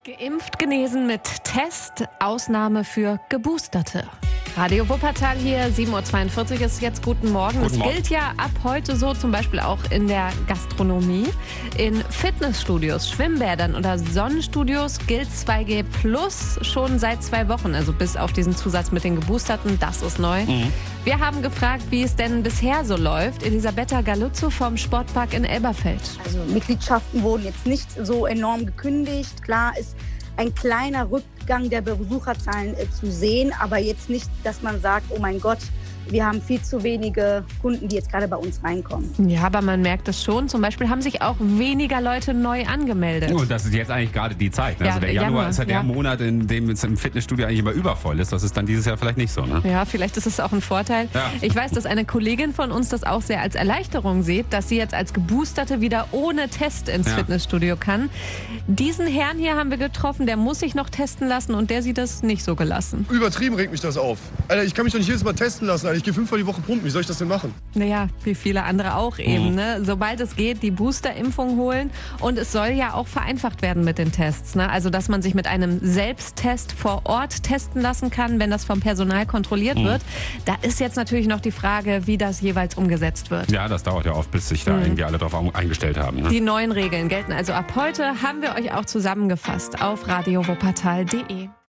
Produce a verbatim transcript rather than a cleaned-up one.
Geimpft, genesen mit Test, Ausnahme für Geboosterte. Radio Wuppertal hier, sieben Uhr zweiundvierzig ist jetzt. Guten Morgen. Guten Es Morgen. gilt ja ab heute so, zum Beispiel auch in der Gastronomie. In Fitnessstudios, Schwimmbädern oder Sonnenstudios gilt zwei G plus schon seit zwei Wochen. Also bis auf diesen Zusatz mit den Geboosterten, das ist neu. Mhm. Wir haben gefragt, wie es denn bisher so läuft. Elisabetta Galuzzo vom Sportpark in Elberfeld. Also Mitgliedschaften wurden jetzt nicht so enorm gekündigt. Klar ist ein kleiner Rückgang der Besucherzahlen äh, zu sehen, aber jetzt nicht, dass man sagt, oh mein Gott, wir haben viel zu wenige Kunden, die jetzt gerade bei uns reinkommen. Ja, aber man merkt es schon. Zum Beispiel haben sich auch weniger Leute neu angemeldet. Und das ist jetzt eigentlich gerade die Zeit. Ne? Ja, Also der Januar, Januar ist ja der ja. Monat, in dem es im Fitnessstudio eigentlich immer übervoll ist. Das ist dann dieses Jahr vielleicht nicht so. Ne? Ja, vielleicht ist es auch ein Vorteil. Ja. Ich weiß, dass eine Kollegin von uns das auch sehr als Erleichterung sieht, dass sie jetzt als Geboosterte wieder ohne Test ins Ja. Fitnessstudio kann. Diesen Herrn hier haben wir getroffen, der muss sich noch testen lassen und der sieht das nicht so gelassen. Übertrieben regt mich das auf. Alter, ich kann mich doch nicht jedes Mal testen lassen. Alter. Ich gehe fünfmal die Woche pumpen. Wie soll ich das denn machen? Naja, wie viele andere auch eben. Mhm. Ne? Sobald es geht, die Boosterimpfung holen. Und es soll ja auch vereinfacht werden mit den Tests. Ne? Also, dass man sich mit einem Selbsttest vor Ort testen lassen kann, wenn das vom Personal kontrolliert Mhm. wird. Da ist jetzt natürlich noch die Frage, wie das jeweils umgesetzt wird. Ja, das dauert ja oft, bis sich da Mhm. irgendwie alle drauf eingestellt haben. Ne? Die neuen Regeln gelten also ab heute, haben wir euch auch zusammengefasst auf radio wuppertal punkt de.